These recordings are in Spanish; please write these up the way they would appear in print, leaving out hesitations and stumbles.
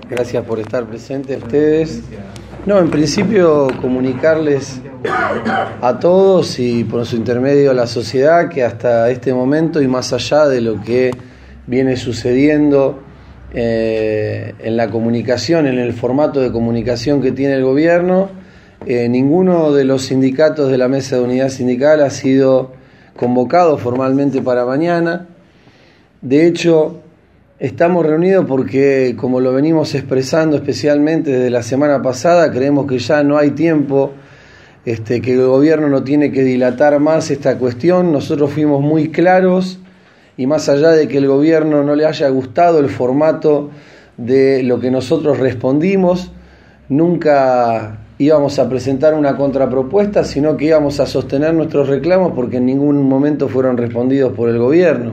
Gracias por estar presentes ustedes. No, en principio comunicarles a todos y por su intermedio a la sociedad que hasta este momento y más allá de lo que viene sucediendo en la comunicación, en el formato de comunicación que tiene el gobierno, ninguno de los sindicatos de la Mesa de Unidad Sindical ha sido convocado formalmente para mañana. De hecho, estamos reunidos porque, como lo venimos expresando especialmente desde la semana pasada, creemos que ya no hay tiempo, que el gobierno no tiene que dilatar más esta cuestión. Nosotros fuimos muy claros y más allá de que el gobierno no le haya gustado el formato de lo que nosotros respondimos, nunca íbamos a presentar una contrapropuesta, sino que íbamos a sostener nuestros reclamos porque en ningún momento fueron respondidos por el gobierno.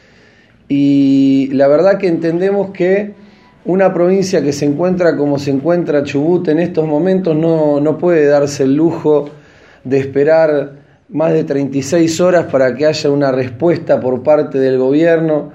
Y la verdad que entendemos que una provincia que se encuentra como se encuentra Chubut en estos momentos no puede darse el lujo de esperar más de 36 horas para que haya una respuesta por parte del gobierno,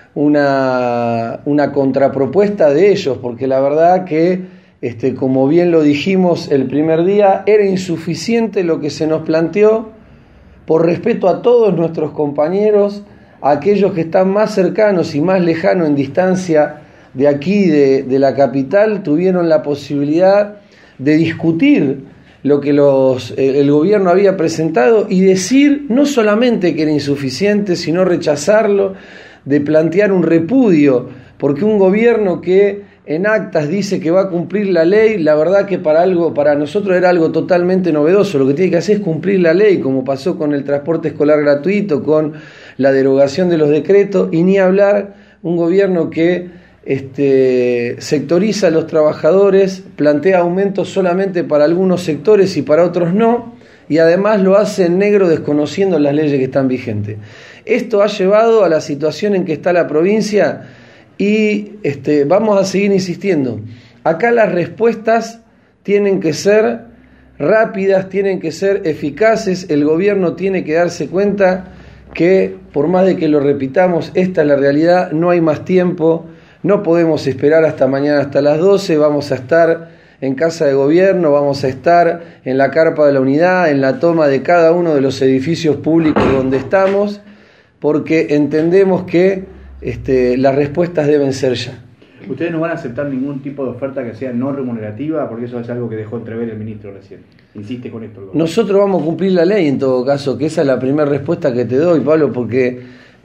una contrapropuesta de ellos, porque la verdad que, como bien lo dijimos el primer día, era insuficiente lo que se nos planteó por respeto a todos nuestros compañeros, a aquellos que están más cercanos y más lejanos en distancia de aquí, de la capital, tuvieron la posibilidad de discutir lo que el gobierno había presentado y decir no solamente que era insuficiente, sino rechazarlo, de plantear un repudio, porque un gobierno que en actas dice que va a cumplir la ley, la verdad que para nosotros era algo totalmente novedoso. Lo que tiene que hacer es cumplir la ley, como pasó con el transporte escolar gratuito, con la derogación de los decretos, y ni hablar un gobierno que sectoriza a los trabajadores, plantea aumentos solamente para algunos sectores y para otros no, y además lo hace en negro desconociendo las leyes que están vigentes. Esto ha llevado a la situación en que está la provincia y vamos a seguir insistiendo. Acá las respuestas tienen que ser rápidas, tienen que ser eficaces. El gobierno tiene que darse cuenta que, por más de que lo repitamos, esta es la realidad, no hay más tiempo, no podemos esperar hasta mañana hasta las 12, vamos a estar en casa de gobierno, vamos a estar en la carpa de la unidad, en la toma de cada uno de los edificios públicos donde estamos, porque entendemos que las respuestas deben ser ya. ¿Ustedes no van a aceptar ningún tipo de oferta que sea no remunerativa? Porque eso es algo que dejó entrever el ministro recién. Insiste con esto. Nosotros vamos a cumplir la ley en todo caso, que esa es la primera respuesta que te doy, Pablo, porque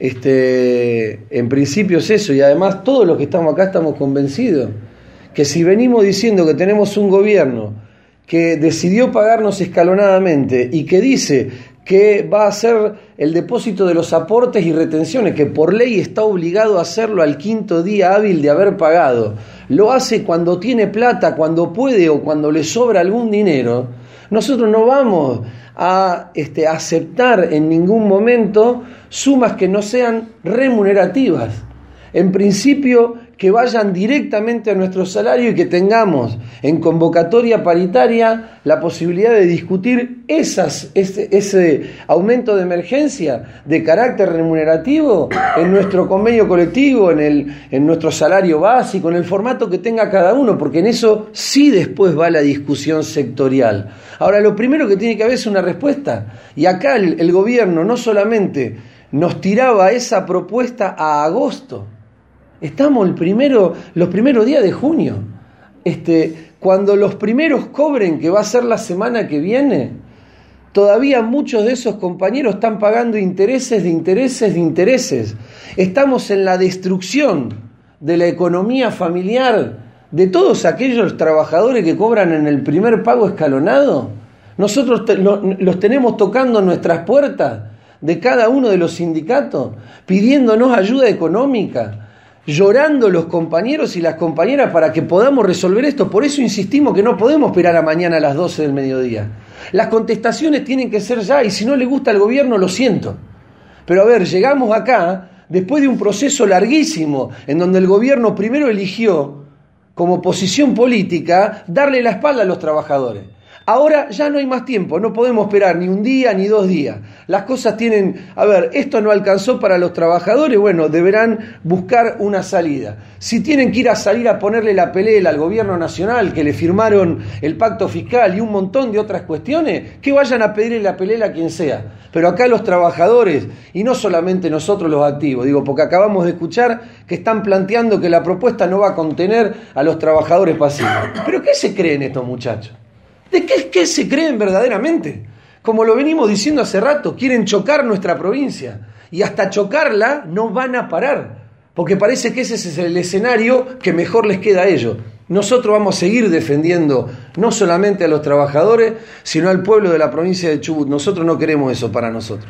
en principio es eso, y además todos los que estamos acá estamos convencidos que si venimos diciendo que tenemos un gobierno que decidió pagarnos escalonadamente y que dice que va a hacer el depósito de los aportes y retenciones, que por ley está obligado a hacerlo al 5º día hábil de haber pagado, lo hace cuando tiene plata, cuando puede o cuando le sobra algún dinero, nosotros no vamos a aceptar en ningún momento sumas que no sean remunerativas. En principio, que vayan directamente a nuestro salario y que tengamos en convocatoria paritaria la posibilidad de discutir ese aumento de emergencia de carácter remunerativo en nuestro convenio colectivo, en nuestro salario básico, en el formato que tenga cada uno, porque en eso sí después va la discusión sectorial. Ahora, lo primero que tiene que haber es una respuesta, y acá el gobierno no solamente nos tiraba esa propuesta a agosto. Estamos los primeros días de junio. Cuando los primeros cobren, que va a ser la semana que viene, todavía muchos de esos compañeros están pagando intereses de intereses de intereses. Estamos en la destrucción de la economía familiar de todos aquellos trabajadores que cobran en el primer pago escalonado. Nosotros los tenemos tocando nuestras puertas de cada uno de los sindicatos, pidiéndonos ayuda económica, llorando los compañeros y las compañeras para que podamos resolver esto. Por eso insistimos que no podemos esperar a mañana a las 12 del mediodía. Las contestaciones tienen que ser ya, y si no le gusta al gobierno, lo siento. Pero a ver, llegamos acá después de un proceso larguísimo en donde el gobierno primero eligió como posición política darle la espalda a los trabajadores. Ahora ya no hay más tiempo, no podemos esperar ni un día ni 2 días. Las cosas tienen, esto no alcanzó para los trabajadores, bueno, deberán buscar una salida. Si tienen que salir a ponerle la pelea al gobierno nacional, que le firmaron el pacto fiscal y un montón de otras cuestiones, que vayan a pedirle la pelea a quien sea. Pero acá los trabajadores, y no solamente nosotros los activos, porque acabamos de escuchar que están planteando que la propuesta no va a contener a los trabajadores pasivos. ¿Pero qué se creen estos muchachos? ¿De qué se creen verdaderamente? Como lo venimos diciendo hace rato, quieren chocar nuestra provincia. Y hasta chocarla no van a parar. Porque parece que ese es el escenario que mejor les queda a ellos. Nosotros vamos a seguir defendiendo no solamente a los trabajadores, sino al pueblo de la provincia de Chubut. Nosotros no queremos eso para nosotros.